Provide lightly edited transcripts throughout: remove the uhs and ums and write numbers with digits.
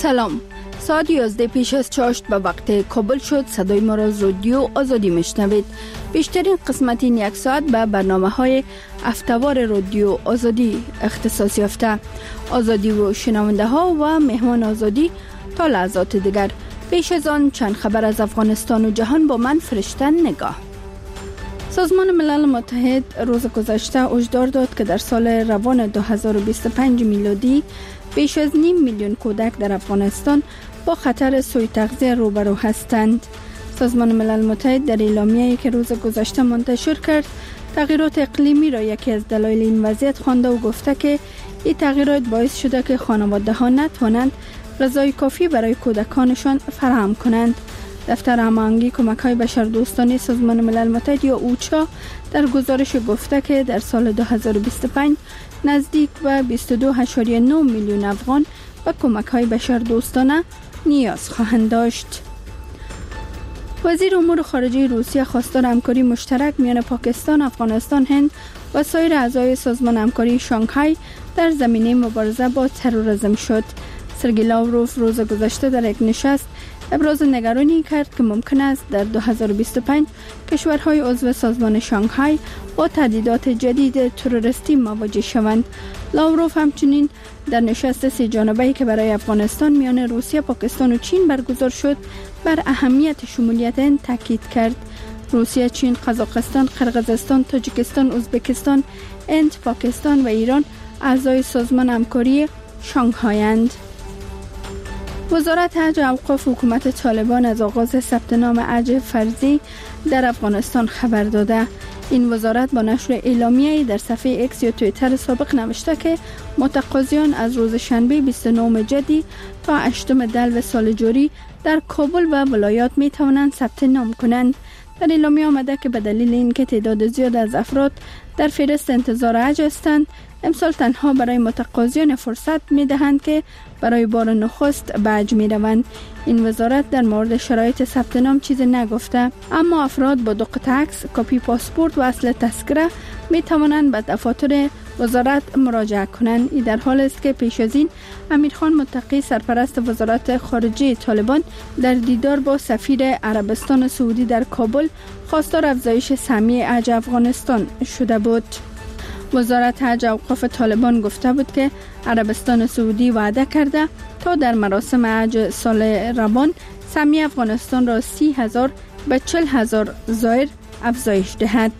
سلام. ساعت 11 پیش از چاشت به وقت کابل شد. صدای ما را از رادیو آزادی میشنوید. بیشترین قسمت این یک ساعت به برنامه‌های هفته‌وار رادیو آزادی اختصاص یافته. آزادی و شنونده ها و مهمان آزادی تا لحظات دیگر. پیش از آن چند خبر از افغانستان و جهان با من فرشته نگاه. سازمان ملل متحد روز گذشته هشدار داد که در سال روان 2025 میلادی بیش از 5 میلیون کودک در افغانستان با خطر سوء تغذیه روبرو هستند. سازمان ملل متحد در اعلامیه‌ای که روز گذشته منتشر کرد، تغییرات اقلیمی را یکی از دلایل این وضعیت خوانده و گفته که این تغییرات باعث شده که خانواده‌ها نتوانند غذای کافی برای کودکانشان فراهم کنند. دفتر هماهنگی کمک‌های بشردوستانه سازمان ملل متحد یا اوچا در گزارش گفته که در سال 2025 نزدیک به 22.9 میلیون افغان به کمک‌های بشردوستانه نیاز خواهند داشت. وزیر امور خارجه روسیه خواستار همکاری مشترک میان پاکستان، افغانستان، هند و سایر اعضای سازمان همکاری شانگهای در زمینه مبارزه با تروریسم شد. سرگئی لاوروف روز گذشته در یک نشست ابراز نگرانی کرد که ممکن است در 2025 کشورهای عضو سازمان شانگهای با تهدیدات جدید تروریستی مواجه شوند. لاوروف همچنین در نشست 3 جانبه‌ای که برای افغانستان میان روسیه، پاکستان و چین برگزار شد بر اهمیت شمولیت هند تاکید کرد. روسیه، چین، قزاقستان، قرقیزستان، تاجیکستان، ازبکستان، هند، پاکستان و ایران اعضای سازمان همکاری شانگهایند. وزارت حج و اوقاف حکومت طالبان از آغاز ثبت نام حج فرضی در افغانستان خبر داده. این وزارت با نشر اعلامیه‌ای در صفحه ایکس یا توییتر سابق نوشته که متقاضیان از روز شنبه 29 جدی تا 8 دلو سال جاری در کابل و ولایات می توانند ثبت نام کنند. در اعلامیه آمده که به دلیل اینکه تعداد زیاد از افراد در فهرست انتظار حج هستند، امسال تنها برای متقاضیان فرصت می دهند که برای بار نخست به حج می روند. این وزارت در مورد شرایط ثبت نام چیزی نگفته، اما افراد با 2 قطعه عکس، کپی پاسپورت و اصل تذکره می توانند به دفاتر وزارت مراجعه کنند. این در حال است که پیش از این امیرخان متقی، سرپرست وزارت خارجه طالبان، در دیدار با سفیر عربستان سعودی در کابل خواستار افزایش سهمیه حج افغانستان شده بود. وزارت حج و اوقاف طالبان گفته بود که عربستان سعودی وعده کرده تا در مراسم حج سال روان سهمیه افغانستان را 30,000 به 40,000 زائر افزایش دهد.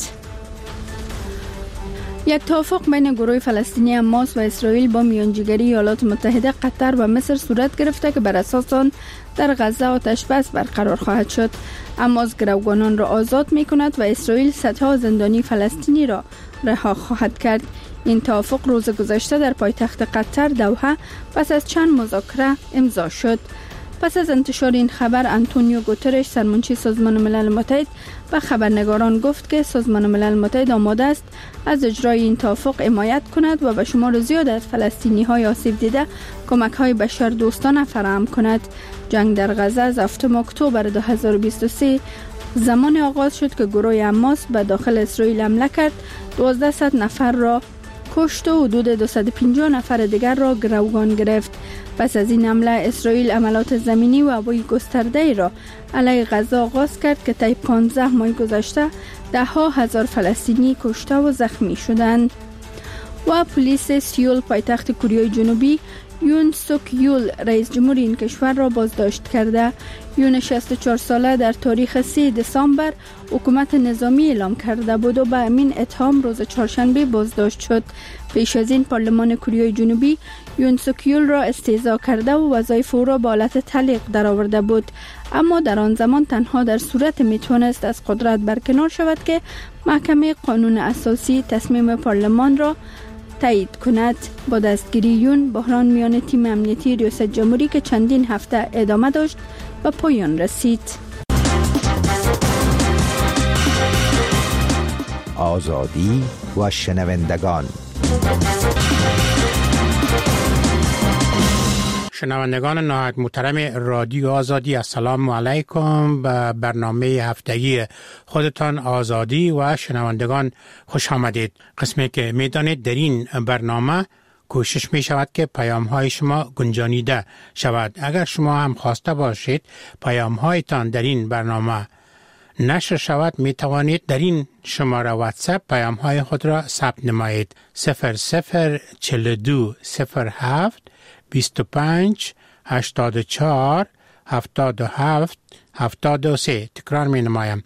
یک توافق بین گروه فلسطینی حماس و اسرائیل با میانجیگری ایالات متحده، قطر و مصر صورت گرفته که بر اساس آن در غزه آتش بس برقرار خواهد شد. حماس گروگانان را آزاد می کند و اسرائیل صدها زندانی فلسطینی را رها خواهد کرد. این توافق روز گذشته در پایتخت قطر دوحه پس از چند مذاکره امضا شد. پس از انتشار این خبر، آنتونیو گوترش، سرمنشی سازمان ملل متحد، به خبرنگاران گفت که سازمان ملل متحد آماده است از اجرای این توافق حمایت کند و به شمار زیاد از فلسطینی‌های آسیب دیده کمک‌های بشردوستانه فراهم کند. جنگ در غزه از 7 اکتبر 2023 زمان آغاز شد که گروه حماس به داخل اسرائیل حمله کرد، 1200 نفر را کشت و حدود 250 نفر دیگر را گروگان گرفت. پس از این حمله اسرائیل عملیات زمینی و هوایی گسترده‌ای را علیه غزه آغاز کرد که طی 15 ماه گذشته 10,000 فلسطینی کشته و زخمی شدند. و پلیس سیول، پایتخت کره جنوبی، یون سوک یول، رئیس جمهور این کشور را بازداشت کرده. یون 64 ساله در تاریخ 3 دسامبر حکومت نظامی اعلام کرده بود و به همین اتهام روز چهارشنبه بازداشت شد. پیش از این پارلمان کره جنوبی یون سوک یول را استهزا کرده و وظایف او را به حالت تعلیق درآورده بود، اما در آن زمان تنها در صورت میتونست از قدرت برکنار شود که محکمه قانون اساسی تصمیم پارلمان را تایید کند. با دستگیری یون، بحران میان تیم امنیتی ریاست جمهوری که چندین هفته ادامه داشت به پایان رسید. آزادی و شنوندگان. شنوندگان نهایت محترم رادیو آزادی، السلام علیکم. به برنامه هفتگی خودتان آزادی و شنوندگان خوش آمدید. قسمی که میدانید در این برنامه کوشش می شود که پیام های شما گنجانیده شود. اگر شما هم خواسته باشید پیام هایتان در این برنامه نشر شود، می توانید در این شماره واتساپ پیام های خود را ثبت نمایید. 0042 07 25 84 77 73. تکرار می نمایم.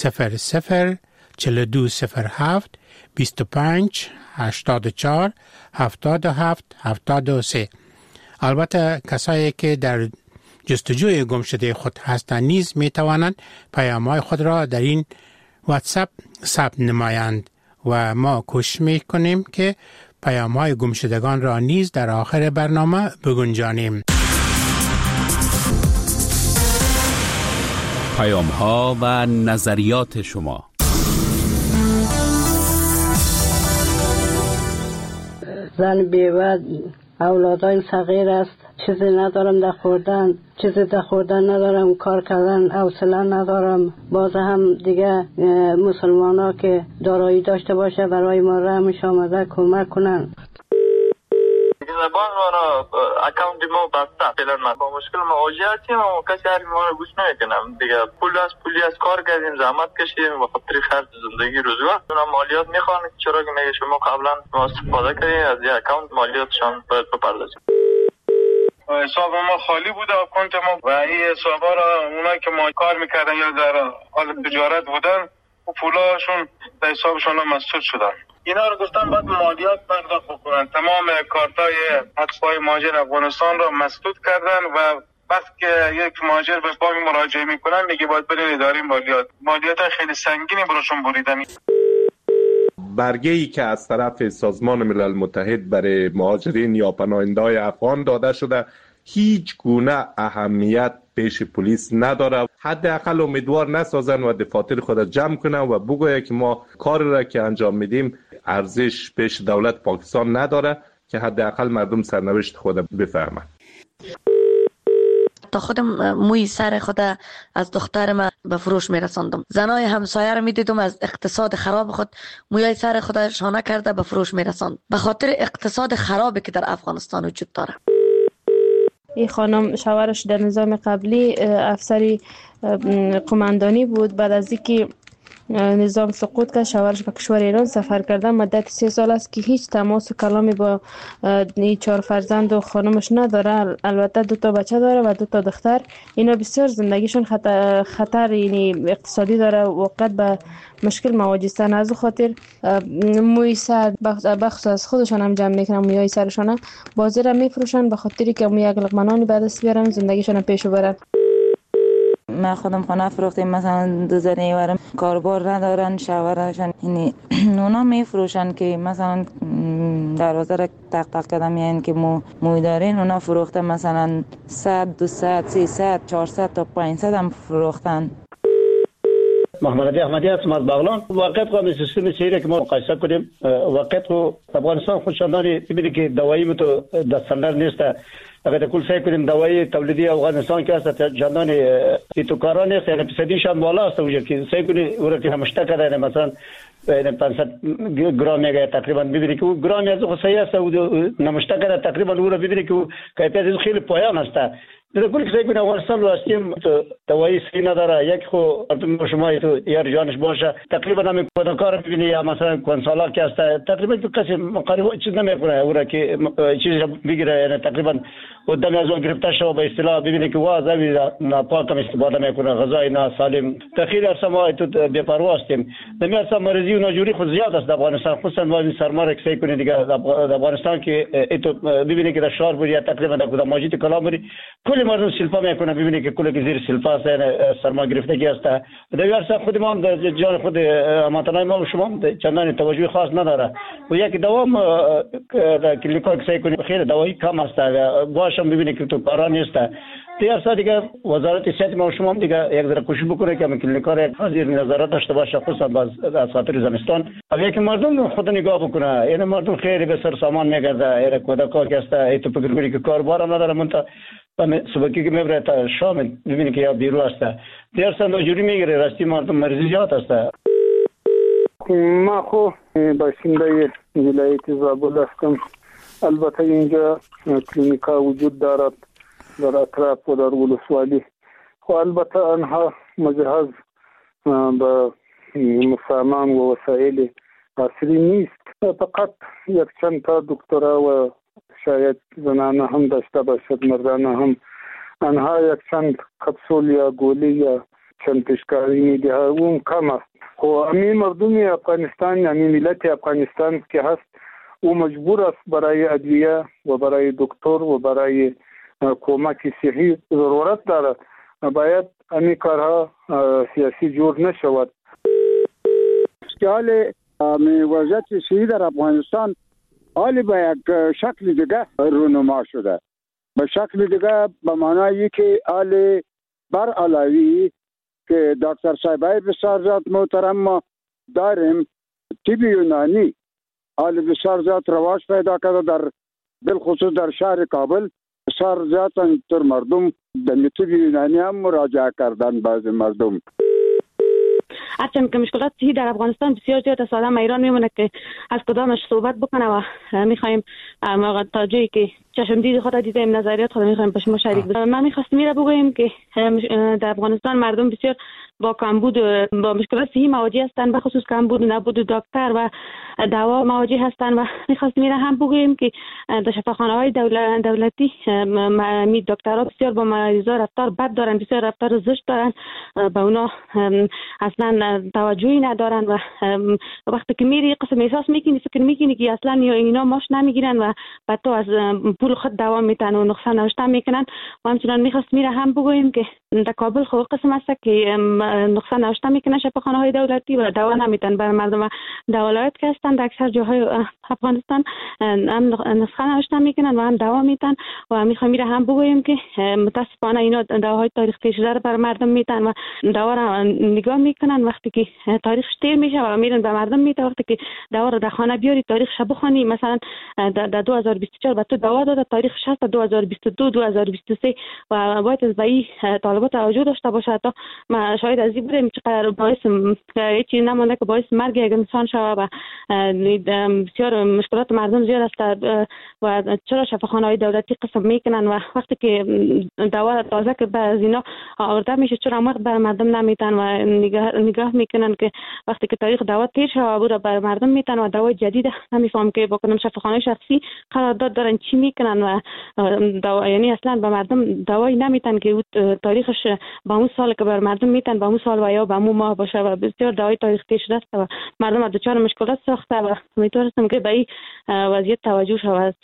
0042 07 25 84 77 73. البته کسایی که در جستجوی گمشده خود هستند نیز می توانند پیام‌های خود را در این واتساپ ثبت نمایند و ما کوشش می کنیم که پیام‌های گمشدگان را نیز در آخر برنامه بگنجانیم. پیام‌ها و نظریات شما. زن بیوه اولادای صغیر است، چیزی ندارم در خوردن، چیزی در خوردن ندارم، کار کردن حوصله ندارم. باز هم دیگه مسلمان ها که دارایی داشته باشه برای ما رحمش آمده کمک کنن. زبان ما را اکاونت ما بسته فعلا ما با مشکل مواجه هستیم و کسی هر ما رو گوش نمیکنم دیگه. پولی از کار کردیم، زحمت کشیدیم و خاطر خرج زندگی روزمره اونا مالیات میخوان. چرا که میگه شما قبلا ما استفاده کردیم از این اکاونت مالیاتشان باید بپردازیم. حساب ما خالی بود اکانت ما و این حسابا را اونایی که ما کار میکردن یا در حال تجارت بودن و پولاشون در حسابشون مسدود شدن. اینا رو گفتن باید مالیات پرداخت بکنن. تمام کارتای اتباع مهاجر افغانستان رو مسدود کردن و وقتی که یک مهاجر به بانک مراجعه میکنن میگه باید برید اداره مالیات خیلی سنگینی براشون بریدن. برگه‌ای که از طرف سازمان ملل متحد برای مهاجرین یا پناهنده‌های افغان داده شده هیچ گونه اهمیت پیش پلیس نداره. حداقل امیدوار نسازن و دفاتر خود جمع کنن و بگویه که ما کار را که انجام میدیم ارزش پیش دولت پاکستان نداره که حداقل مردم سرنوشت خود بفهمند. تا خودم موی سر خود از دخترم به فروش میرساندم. زنای همسایه رو میدیدم از اقتصاد خراب خود موی سر خود شانه کرده به فروش میرساند، به خاطر اقتصاد خرابی که در افغانستان وجود داره. این خانم شوهرش در نظام قبلی افسری قماندانی بود. بعد از اینکه نظام سقوط کرد شوهرش به کشور ایران سفر کرده. مدت 3 سال است که هیچ تماس و کلامی با این 4 فرزند و خانمش نداره. البته 2 تا بچه داره و 2 تا دختر. اینا بسیار زندگیشون خطر یعنی اقتصادی داره، وقت به مشکل مواجه هستن. از خاطر موی سر بخصوص از خودشان هم جمع میکنن، موی سرشان بازی را میفروشن به خاطری که موی یک لقمه به دست بیارن زندگیشون پیش ببرن. من خودم خانه فروختیم، مثلا 2 زن ایورم کاربار ندارن، شوهرشان یعنی اونا میفروشن که مثلا دروازه را تق تق کردم یعنی که موی دارین اونا فروخته مثلا 100 200 300 400 تا 500 هم فروختن. محمد علی احمدی هستم از بغلان. واقعیت خود سیستم سیری که ما مقایسه کنیم، واقعیت خود افغانستان خودشانداری ببینید که دوایی متو دستاندر نیست. اگر کل سعی کنیم دوایی تولیدی افغانستان که است جانان ایتوکاران نیست، یعنی فیصدیشان بالا است. اونجا که سعی کنیم اون که همشته کرده مثلا 500 گرم میگه تقریبا ببینید که گرم از خود صحیح است و نمشته کرده تقریبا اون رو ببینید که کیفیت خیلی پایان است. در کل سعی کنیم افغانستان رو هستیم دوایی سی نداره. یک خو شما تو یار جانش باشه تقریبا هم کار ببینید یا مثلا کنسالا که است تقریبا تو کسی مقارب چیز نمیکنه اون که چیز بگیره، یعنی تقریبا قدام از اون گرفته شو به اصطلاح ببینید که واضحه ناپاک استفاده میکنه، غذای ناسالم. تخیل ارسا ما تو بی‌پروا هستیم. نمی‌اصلا مریضی و ناجوری خود زیاد است در افغانستان، خصوصا ما این سرمار سعی کنید دیگه افغانستان که تو ببینید که در شهر بود یا تقریبا در کدام مسجد کلامری کل مردم سلفا میکنه، ببینید که کل زیر سلفا است، سرما گرفتگی است. در ارسا خود ما در جان خود امانتنای ما شما چندان توجه خاص نداره و یک دوام کلینیکال سعی کنید خیر دوایی کم است باشم ببینید که تو کارا نیست. ارسا دیگه وزارت صحت ما شما دیگه یک ذره کوشش بکنه که کلینیکال حاضر نظارت داشته باشه، خصوصا از خاطر زمستان. اگه که مردم خود نگاه بکنه، یعنی مردم خیلی به سر سامان میگرده، یعنی کودکا که است ایتو فکر که کاربار نداره منتا صبحی که میبره تا شام ببینید که یا بیرو است. ارسا ناجوری میگیره، راستی مردم مریضی زیاد است. ما خو باشنده ولایت زابل هستم. البته اینجا کلینیکا وجود دارد در اطراف و در ولسوالی، خب البته آنها مجهز به سامان و وسایل عصری نیست. فقط یک چند تا دکترا و شاید زنانه هم داشته باشد، مردانه هم. آنها یک چند کپسول یا گولی یا چند پیشکاری میده، اون کم است. خب امی مردم افغانستان، امی ملت افغانستان که هست، او مجبور است برای ادویه و برای دکتر و برای کمک صحی ضرورت دارد. باید امی کارها سیاسی جور نشود. حال وضعیت صحی در افغانستان حالی به یک شکل دیگه رونما شده. به شکل دیگه به معنایی که حال بر علاوی که دکتر صاحبای بسیار زیاد محترم ما داریم، طب یونانی حال بسیار زیاد رواج پیدا کرده در بالخصوص در شهر کابل. بسیار زیاد تر مردم به طب یونانی هم مراجعه کردن. بعض مردم هرچند که مشکلات صحی در افغانستان بسیار زیاد است، آدم ایران میمونه که از کدامش صحبت بکنه و میخوایم تا جایی که چشم دید خود دیدیم نظریات خود میخوایم با شما شریک بشیم. من میخواستم میره بگویم که در افغانستان مردم بسیار با کمبود با مشکلات صحی مواجه هستند، به خصوص کمبود نبود دکتر و دوا مواجه هستند و میخواستم میره هم بگویم که در شفاخانه‌های دولتی می دکترها بسیار با مریضا رفتار بد دارن، بسیار رفتار زشت دارن، به اونا اصلا توجهی ندارن و وقتی که میری قسم احساس میکنی فکر میکنی که اصلا اینا ماش نمیگیرن و بعد تو از پول خود دوا میتن و نقصان نوشته میکنن. و همچنان میخواست میره هم بگویم که در کابل خود قسم است که نقصان نوشته میکنن شفاخانه‌های دولتی و دوا نمیتن بر مردم. و دولت که هستند در اکثر جاهای افغانستان هم نسخه نوشته میکنن و هم دوا میتن و میخوام میره هم بگویم که متاسفانه اینا دواهای تاریخ تیر شده بر مردم میتن و دوا را نگاه میکنن. وقتی که تاریخش تیر میشه و میرن به مردم میتن، وقتی که دوا را در خانه بیاری تاریخش بخونی، مثلا در 2024 به تو دوا داده، تاریخش هست 2022 2023 و باید از به طالبات توجه داشته باشه. تا ما شاید از این بودیم چقدر باعث هیچی نمونده که باعث مرگ یک انسان شود و بسیار مشکلات مردم زیاد است و چرا شفاخانه‌های دولتی قسم میکنن و وقتی که دوا تازه که از اینا آورده میشه چرا وقت بر مردم نمیتن و نگاه میکنن که وقتی که تاریخ دوا تیر شده بود بر مردم میتن و دوا جدید نمیفهم که بکنن شفاخانه شخصی قرارداد دارن چی میکنن و دوا یعنی اصلا به مردم دوایی نمیتن که تاریخش با اون سال که بر مردم میتن با اون سال و یا با اون ماه باشه و بسیار دوای تاریخ تیر شده است و مردم از دچار مشکلات ساخته و امیدوارم که به این وضعیت توجه شود.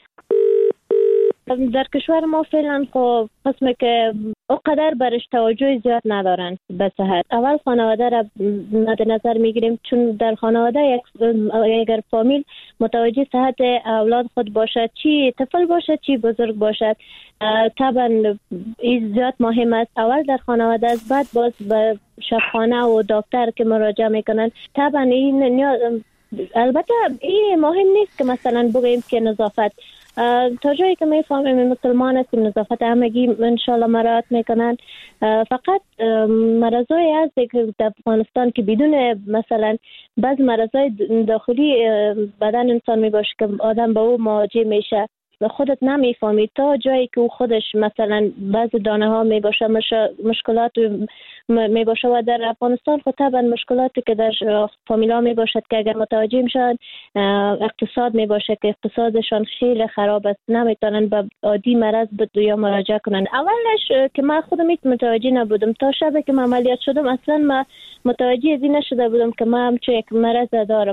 در کشور ما فعلا خب قسمه که اونقدر برش توجه زیاد ندارن به صحت. اول خانواده را مد نظر میگیریم، چون در خانواده اگر فامیل متوجه صحت اولاد خود باشد، چی طفل باشد چی بزرگ باشد، طبعا این زیاد مهم است. اول در خانواده است، بعد باز به شفاخانه و دکتر که مراجعه میکنن. طبعا این البته این مهم نیست که مثلا بگوییم که نظافت تا جایی که میفهمیم مسلمان هستیم نظافت همگی انشالله مراعات میکنن. فقط مرضای هست که در افغانستان که بدون مثلا بعض مرضای داخلی بدن انسان میباشه که آدم با او مواجه میشه خودت نمیفهمی تا جایی که او خودش مثلا بعض دانه ها میباشه مشکلات میباشه و در افغانستان خود طبعا مشکلاتی که در فامیلا میباشد که اگر متوجه میشن اقتصاد میباشه که اقتصادشان خیلی خراب است، نمیتونن به عادی مرض یا مراجعه کنن. اولش که من خودم متوجه نبودم تا شب که من عملیات شدم اصلا من متوجه از این نشده بودم که من همچون یک مرض دارم.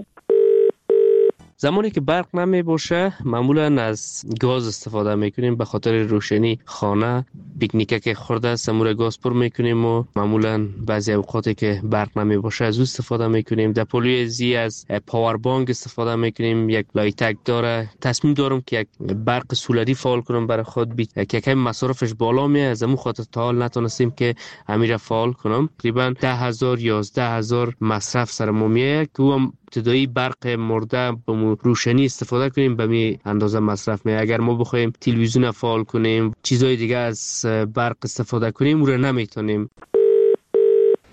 زمانی که برق نمی باشه معمولا از گاز استفاده میکنیم به خاطر روشنی خانه. پیکنیک که خورده سمور گاز پر میکنیم و معمولا بعضی اوقاتی که برق نمی باشه از او استفاده میکنیم. در پولوی زی از پاور بانک استفاده میکنیم، یک لایتک داره. تصمیم دارم که یک برق سولری فعال کنم برای خود که کم مصرفش بالا میه، از همون خاطر تا حال نتونستیم که امیر فعال کنم. تقریبا 10,000 11,000 مصرف سر ما میه که هم ابتدایی برق مرده به روشنی استفاده کنیم به می اندازه مصرف می. اگر ما بخوایم تلویزیون فعال کنیم چیزای دیگه از برق استفاده کنیم او را نمیتونیم.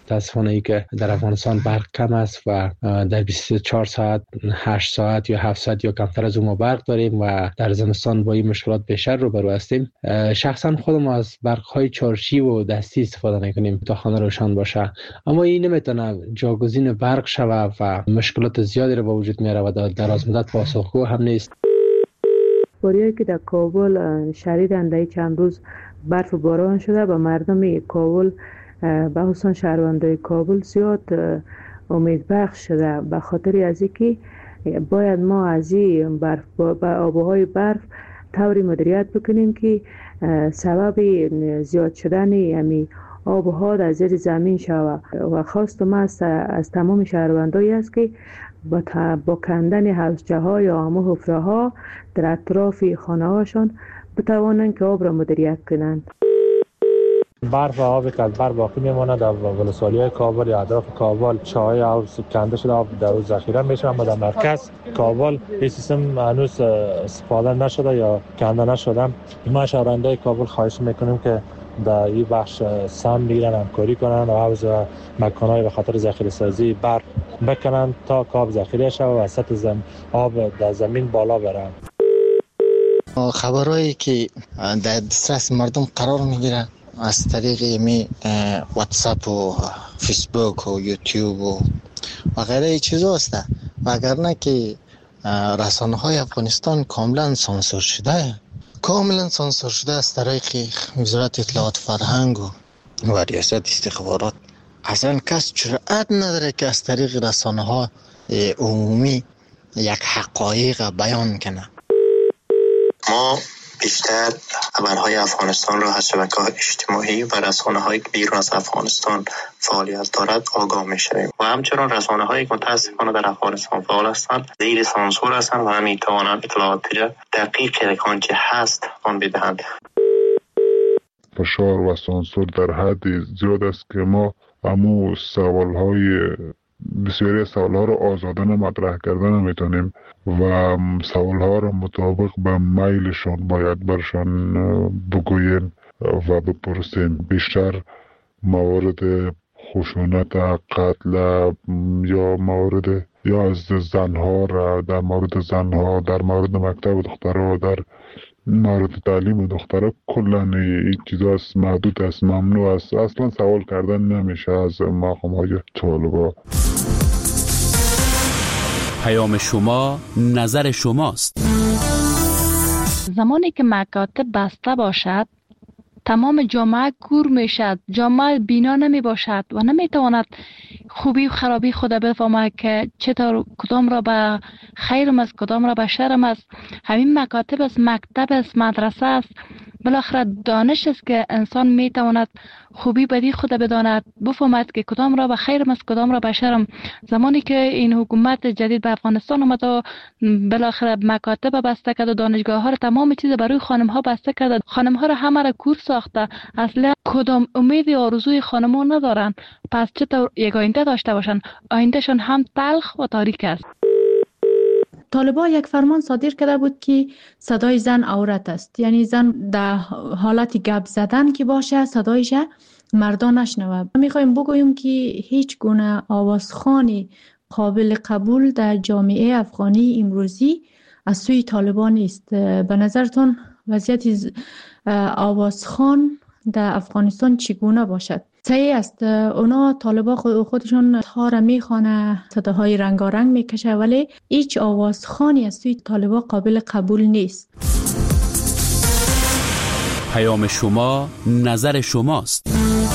متاسفانه ای که در افغانستان برق کم است و در 24 ساعت 8 ساعت یا 7 ساعت یا کمتر از اون ما برق داریم و در زمستان با این مشکلات بیشتر روبرو هستیم. شخصا خودم از برق‌های چارچی و دستی استفاده می‌کنیم تا خانه روشن باشه، اما این نمیتونه جاگزین برق شود و مشکلات زیادی رو به وجود میاره و در دراز مدت پاسخگو هم نیست. باریایی که در کابل شدیداً در چند روز برف و باران شده و مردم کابل به خصوص شهروندان کابل زیاد امید بخش شده، به خاطر از اینکه باید ما از این برف با آبهای برف طوری مدیریت بکنیم که سبب زیاد شدن یعنی آبها در زیر زمین شود و خواستم از تمام شهروندایی است که با کندن حوضچه ها یا همه حفره ها در اطراف خانه هاشون بتوانند که آب را مدیریت کنند. برف و آبی که از بر باقی میماند در ولسوالی‌های کابل یا اطراف کابل چاهای آب کنده شده، آب در روز ذخیره میشه، اما در مرکز کابل این سیستم هنوز استفاده نشده یا کنده نشده. ما شهروندان کابل خواهش میکنیم که در این بخش سهم بگیرن، همکاری کنن و حوض و مکان‌های به خاطر ذخیره سازی برف بکنن تا آب ذخیره شود و سطح آب در زمین بالا بره. خبرایی که در دسترس مردم قرار میگیره از طریق واتساپ و فیسبوک و یوتیوب و غیره چیزا است، وگرنه که رسانه های افغانستان کاملا سانسور شده از طریق وزارت اطلاعات فرهنگ و ریاست استخبارات. اصلا کس جرأت نداره که از طریق رسانه ها عمومی یک حقایق بیان کنه. ما بیشتر خبرهای افغانستان را از شبکه‌های اجتماعی و رسانه‌هایی که بیرون از افغانستان فعالیت دارد آگاه می‌شویم و همچنین رسانه‌هایی که متأسفانه در افغانستان فعال هستند زیر سانسور هستند و نمی‌توانند اطلاعات دقیق آنچه هست آن بدهند. فشار و سانسور در حد زیاد است که ما بسیاری سوال‌ها را آزادانه مطرح کردن نمی‌تونیم و سوال‌ها را مطابق به میلشان باید برشان بگوییم و بپرسیم. بیشتر موارد خشونت، قتل یا موارد از زنها را در مورد زنها، در مورد مکتب دخترها، در مورد تعلیم دخترها کلا این چیزا محدود است، ممنوع است. اصلا سوال کردن نمیشه از مقام‌های طالبا. پیام شما نظر شماست. زمانی که مکاتب بسته باشد تمام جامعه کور می شد، جامعه بینا نمی باشد و نمی تواند خوبی و خرابی خود بفهمد که چطور کدام را به خیرم است کدام را به شرم است. همین مکاتب است، مکتب است، مدرسه است، بالاخره دانش است که انسان می تواند خوبی بدی خود بداند، بفهمد که کدام را به خیرم است کدام را به شرم. زمانی که این حکومت جدید به افغانستان آمد و بالاخره مکاتب بسته کرد و دانشگاه ها را تمام چیز برای خانم ها بسته کرد، خانم ها را همه را کور ساخته، اصلا کدام امید و آرزوی خانم ها ندارن. پس چطور یک آینده داشته باشن؟ آیندهشان هم تلخ و تاریک است. طالبان یک فرمان صادر کرده بود که صدای زن عورت است، یعنی زن در حالت گپ زدن که باشه صدایش مردان نشنوه. میخوایم بگوییم که هیچ گونه آوازخوانی قابل قبول در جامعه افغانی امروزی از سوی طالبان نیست. به نظرتون وضعیت آوازخوان در افغانستان چگونه باشد؟ صحیح است، اونا طالبان خودشون ها را میخوانه، صداهای رنگارنگ میکشه، ولی هیچ آوازخوانی از سوی طالبان قابل قبول نیست. پیام شما نظر شماست.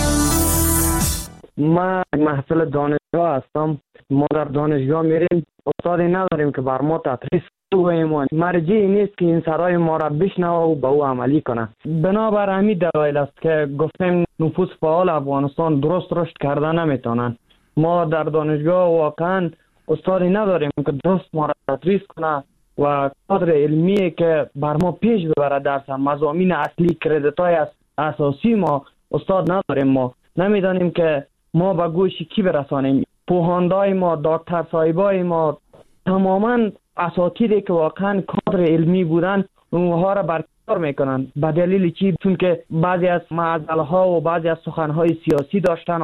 ما محصل دانشگاه هستم. ما در دانشگاه میریم، استادی نداریم که بر ما تدریس بگوییم. مرجعی نیست که این سرای ما را بشنوه و به او عملی کنه. بنابر همین دلایل است که گفتیم نفوذ فعال افغانستان درست رشد کرده نمیتونن. ما در دانشگاه واقعا استادی نداریم که درست ما را تدریس کنه و کادر علمی که بر ما پیش ببره درس مضامین اصلی کردیت‌های اساسی ما استاد نداریم. ما نمیدانیم که ما به گوش کی برسانیم. پوهاندای ما، دکتر صاحبای ما، تماما اساتیدی که واقعا کادر علمی بودن اونها را برکنار میکنن. به دلیل چی؟ چون که بعضی از معضله ها و بعضی از سخنهای سیاسی داشتن و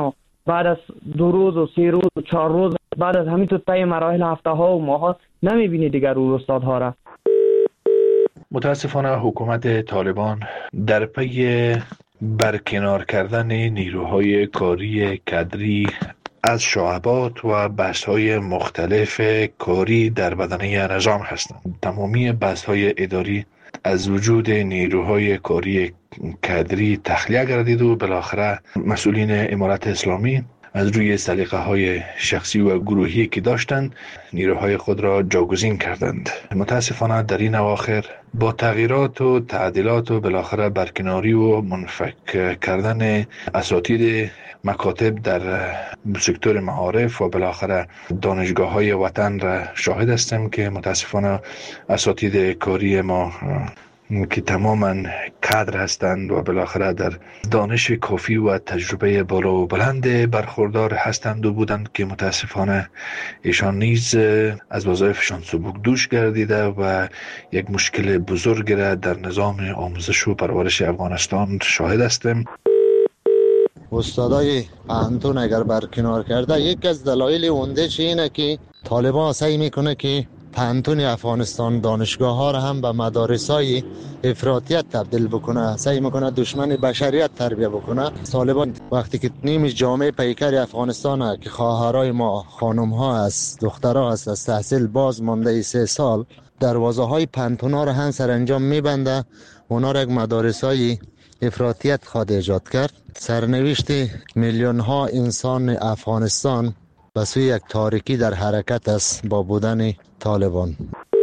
بعد از 2 روز و 3 روز و 4 روز بعد از همین تو طی مراحل هفته ها و ماه ها نمیبینی دیگر اون استادها را. متاسفانه حکومت طالبان در پی برکنار کردن نیروهای کاری کادری از شعبات و بست‌های مختلف کاری در بدنه نظام هستند. تمامی بست‌های اداری از وجود نیروهای کاری کادری تخلیه گردید و بالاخره مسئولین امارت اسلامی از روی سلیقه‌های شخصی و گروهی که داشتند نیروهای خود را جاگزین کردند. متاسفانه در این اواخر با تغییرات و تعدیلات و بالاخره برکناری و منفک کردن اساتید مکاتب در سکتور معارف و بالاخره دانشگاه‌های وطن را شاهد هستیم که متاسفانه اساتید کاری ما که تماما کادر هستند و بالاخره در دانش کافی و تجربه بالا و بلند برخوردار هستند و بودند که متاسفانه ایشان نیز از وظایفشان سبک دوش گردیده و یک مشکل بزرگ را در نظام آموزش و پرورش افغانستان شاهد هستیم. استادای پانتون اگر برکنار کرده، یک از دلایل عمده‌اش اینه که طالبان سعی میکنه که پانتون افغانستان دانشگاه ها را هم به مدارس های افراطیت تبدیل بکنه، سعی میکنه دشمن بشریت تربیه بکنه. طالبان وقتی که نیم جامعه پیکر افغانستان که خواهرای ما خانم ها است، دخترها است، از تحصیل باز مانده 3 سال، دروازه های پانتون ها را هم سرانجام میبنده، اونا را یک مدارس های افراطیت خواهد ایجاد کرد. سرنوشت میلیون ها انسان افغانستان به سوی یک تاریکی در حرکت است با بودن طالبان.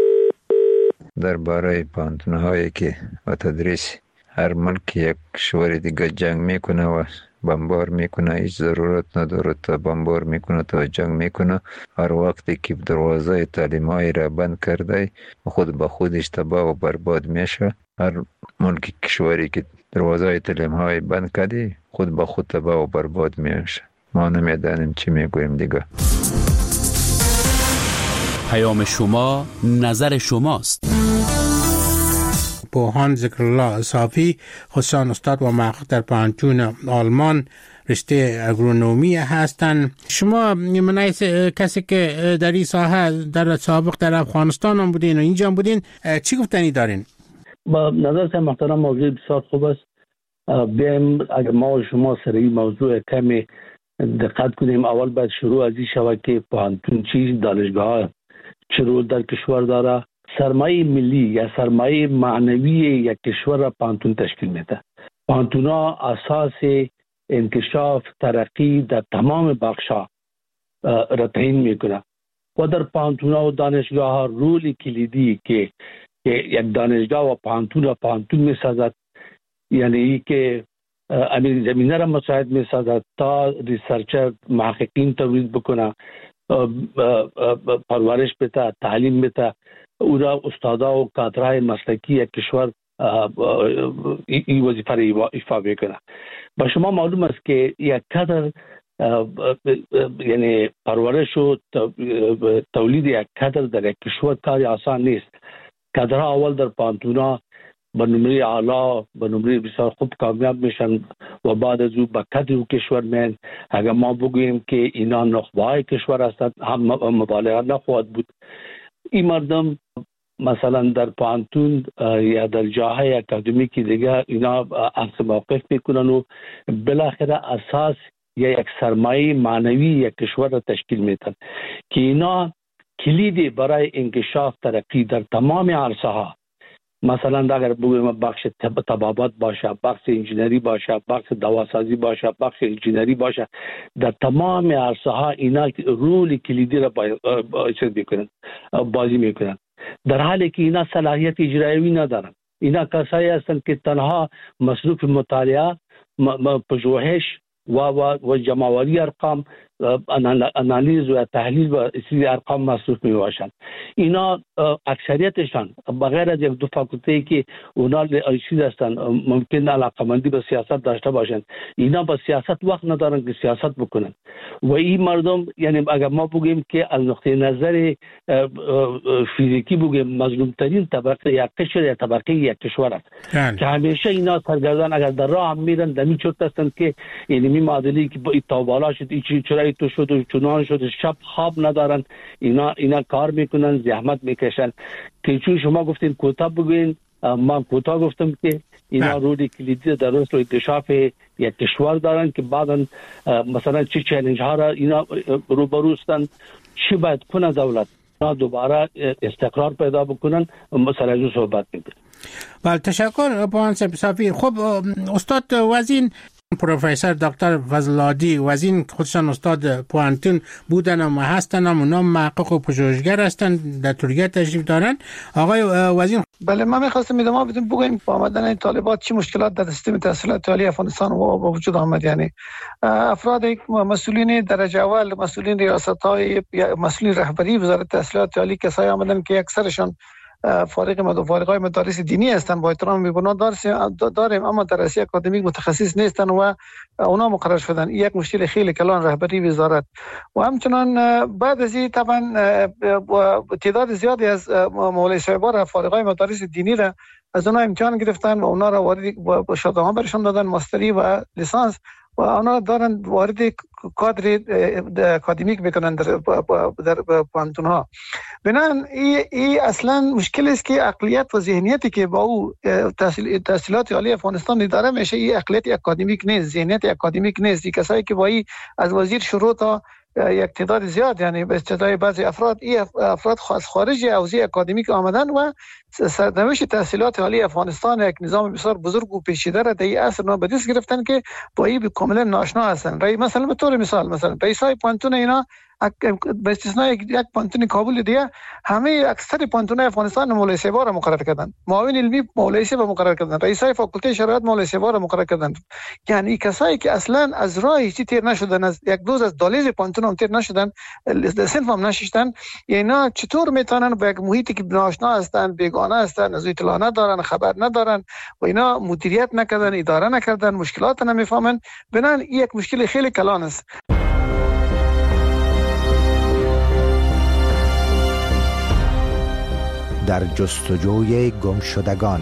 درباره پانتون‌هایی که و تدریس هر ملک یک کشور دیگه جنگ میکنه و بمبار میکنه، هیچ ضرورت نداره تا بمبار میکنه تا جنگ میکنه. هر وقتی که دروازه تعلیم‌های را بند کرده خود به خودش تباه و برباد میشه. هر ملک کشوری که دروازه تعلیم‌های بند کرده خود به خود تباه و برباد میشه. ما نمیدانیم چی میگوییم دیگه. پیام شما نظر شماست. بوهان ذکرالله صافی خصوصا استاد و محقق در پانتون آلمان رشته اگرونومی هستند. شما منای کسی که در این ساحه در سابق در افغانستان هم بودین و اینجا هم بودین، چی گفتنی دارین؟ با نظر محترم موضوع بسیار خوب است. بیایم اگر ما و شما سر این موضوع کمی دقت کنیم. اول باید شروع از این شود که پانتون چیز، دانشگاه چه رول در کشور داره. سرمایه ملی یا سرمایه معنوی یک کشور را پانتون تشکیل میده. پانتون ها اساس انکشاف ترقی در تمام بخشا را تعیین میکنه و در پانتون ها و دانشگاه ها رول کلیدی که یک دانشگاه و پانتون میسازد، یعنی که امیر زمینه را مساعد میسازد تا ریسرچر محققین تولید بکنه، پرورش بده، تعلیم بده، او را استادا و کادرهای مسلکی یک کشور این وظیفه را ایفا میکنه. با شما معلوم است که یک کادر یعنی پرورش و تولید یک کادر در یک کشور کاری آسان نیست. کادرها اول در پانتونا به نمره اعلا، به نمره بسیار خوب کامیاب میشن و بعد از او به کادر کشور میان. اگر ما بگوییم که اینا نخبه‌های کشور هستند هم مبالغه نخواهد بود. این مردم مثلا در پانتون یا در جاهای اکادمیکی دیگه اینا عکس موقف میکنن و بالاخره اساس یا یک سرمایه معنوی یک کشور را تشکیل میدن که اینا کلیدی برای انکشاف ترقی در تمام عرصه ها، مثلا اگر بگویم بخش طبابت باشه، بخش انجینری باشه، بخش دواسازی باشه، بخش انجینری باشه، در تمام عرصه ها اینا رول کلیدی را بازی میکنن، در حالی که اینا صلاحیت اجرایی ندارن. اینا کسایی هستند که تنها مصروف مطالعه، پژوهش و جمع‌آوری ارقام انالیز و تحلیل و چیز ارقام مصروف می باشند. اینا اکثریتشان بغیر از یک دو فاکولته که اونا چیز هستند ممکن علاقمندی به سیاست داشته باشند، اینا با سیاست وقت ندارن که سیاست بکنن. و این مردم یعنی اگر ما بگیم که از نقطه نظر فیزیکی بگیم مظلوم ترین طبقه یک قشر یا طبقه یک کشور است که همیشه اینا سرگردان اگر در راه هم میرن دمی چوت هستند که یعنی می معادلی که تا بالا شد چرایی تو شد و چنان شد شب خواب ندارن، اینا کار میکنن زحمت میکشن که چون شما گفتین کوتاه بگوین من کوتاه گفتم که اینا روی کلیدی در رشد و اکتشاف یک کشور دارن که بعدا مثلا چه چالش ها را اینا روبرو هستند، چی باید کنه دولت دوباره استقرار پیدا بکنن مثلا از صحبت میکنن. بله تشکر پوان صافی. خب استاد وزین پروفسور دکتر فضل‌العادی وزین خودشان استاد پوانتون بودن و هستن، اونا محقق و پژوهشگر هستن، در ترکیه تشریف دارن. آقای وزین بله من می‌خواستم ادامه بدم بگویم با آمدن این طالبات چه مشکلات در سیستم تحصیلات عالی افغانستان و وجود آمد. یعنی افراد مسئولین درجه اول، مسئولین ریاست‌های، مسئولین رهبری وزارت تحصیلات عالی کسایی آمدن که اکثرشان فارغای مدارس دینی هستند، با احترام می‌بینم داریم اما در رشته اکادمیک متخصص نیستند و اونا مقرر شدن. یک مشکل خیلی کلان رهبری وزارت و همچنان بعد از این طبعا تعداد زیادی از مولوی صاحبان فارغای مدارس دینی را از اونا امتحان گرفتن و اونا را وارد شهادت برشان دادن ماستری و لیسانس و اونا دارن وارد کادر اکادمیک میکنن در پانتون ها. بنابراین این اصلا مشکل است که عقلیت و ذهنیتی که با او تحصیلات عالی افغانستان داره میشه این عقلیت اکادمیک نیست، ذهنیت اکادمیک نیست. این کسایی که با این از وزیر شروع تا یک تعداد زیاد یعنی به اصطلاح بعضی افراد از خارج حوزه اکادمیک آمدن و سرنوشت تحصیلات عالی افغانستان یک نظام بسیار بزرگ و پیچیده را در این عصر به دست گرفتن که با این کاملا ناآشنا هستند. مثلا به طور مثال مثلا رئیسای پانتون اینا به استثنای یک پانتون کابل دیگه همه اکثر پانتون‌های افغانستان مولوی صاحبا را مقرر کردند، معاون علمی مولوی صاحب مقرر کردند، رئیسای فاکولته شریعت مولوی صاحبا را مقرر کردند. یعنی کسایی که اصلا از راه هیچ تیر نشدن، از یک دوز از دالیز پانتون هم تیر نشدن، صنف هم نشستن، اینا چطور میتونن با یک محیطی که ناآشنا هستند، بیگانه هستند، از اطلاع ندارن، خبر ندارن و اینا مدیریت نکردن، اداره نکردن، مشکلات نمیفهمن، بنان یک مشکل خیلی کلان است. در جستجوی گمشدگان.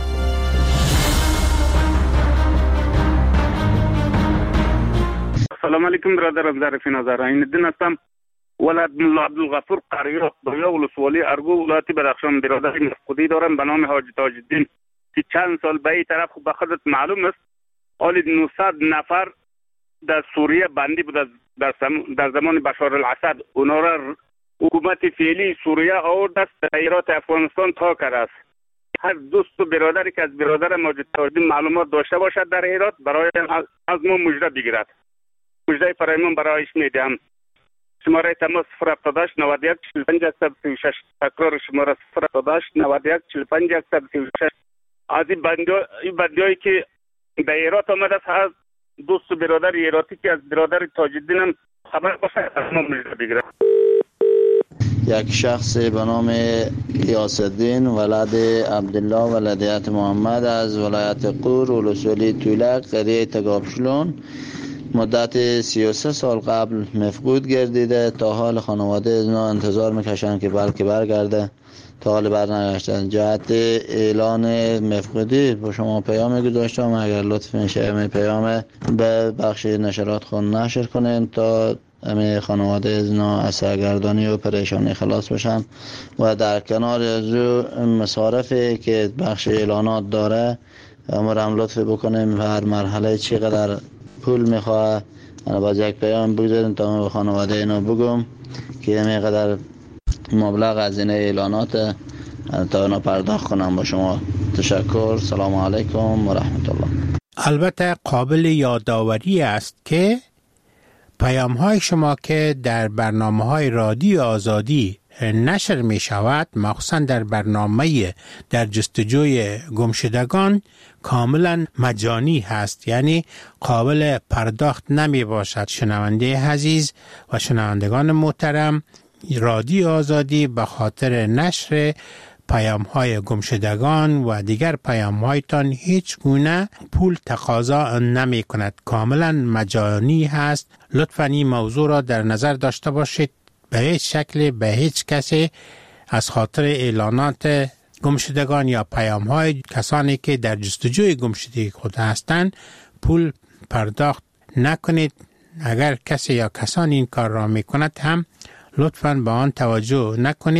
سلام علیکم برادران، ظریف نظر الدین هستم. ولد ملا عبدالغفور قریه بیا ولسوالی ارگو ولایت بدخشان برادر مفقودی دارم به نام حاجی تاج الدین که چند سال به این طرف به خودت معلوم است حالی 900 نفر در سوریه بندی بود در زمان بشار الاسد. اونا را حکومت فعلی سوریه آورد است ایرات افغانستان تا کرده است. هر دوست و برادری که از برادر ماجد تاج الدین معلومات داشته باشد در ایرات برای از ما مژده بگیرد. مژده فرایمان برایش میدم. شماره تماس 078 91 45 136. تکرار شماره 078 91 45 136. از این بندیایی که در ایرات آمده است هر دوست و برادر ایراتی که از برادر تاج الدین هم خبر باشه از ما مژده بگیرد. یک شخص به نام غیاث الدین ولد عبدالله ولدیت محمد از ولایت قور ولسوالی طولک قریه تگابشلون مدت 33 سال قبل مفقود گردیده. تا حال خانواده اینا انتظار میکشن که بلکه برگرده، تا حال برنگشتن. جهت اعلان مفقودی با شما پیام گذاشتم، اگر لطف میشه می پیام به بخش نشرات خون نشر کنین تا همه خانواده اینا از سرگردانی و پریشانی خلاص بشن و در کنار از مصارفی که بخش اعلانات داره امرم لطف بکنیم و هر مرحله چقدر پول میخواه باز یک پیام بگذاریم تا به خانواده اینا بگم که میقدر مبلغ از این اعلانات تا اینا پرداخت کنم. با شما تشکر. سلام علیکم و رحمت الله. البته قابل یادآوری است که پیام های شما که در برنامه های رادیو آزادی نشر می شود، مخصوصا در برنامه در جستجوی گمشدگان، کاملا مجانی هست، یعنی قابل پرداخت نمی باشد. شنونده عزیز و شنوندگان محترم، رادیو آزادی به خاطر نشر پیام های گمشدگان و دیگر پیام هایتان هیچ گونه پول تقاضا نمی کند، کاملا مجانی هست. لطفاً این موضوع را در نظر داشته باشید. به هیچ شکل به هیچ کسی از خاطر اعلانات گمشدگان یا پیام های کسانی که در جستجوی گمشدگی خود هستند پول پرداخت نکنید. اگر کسی یا کسانی این کار را می کند هم لطفاً به آن توجه نکنید.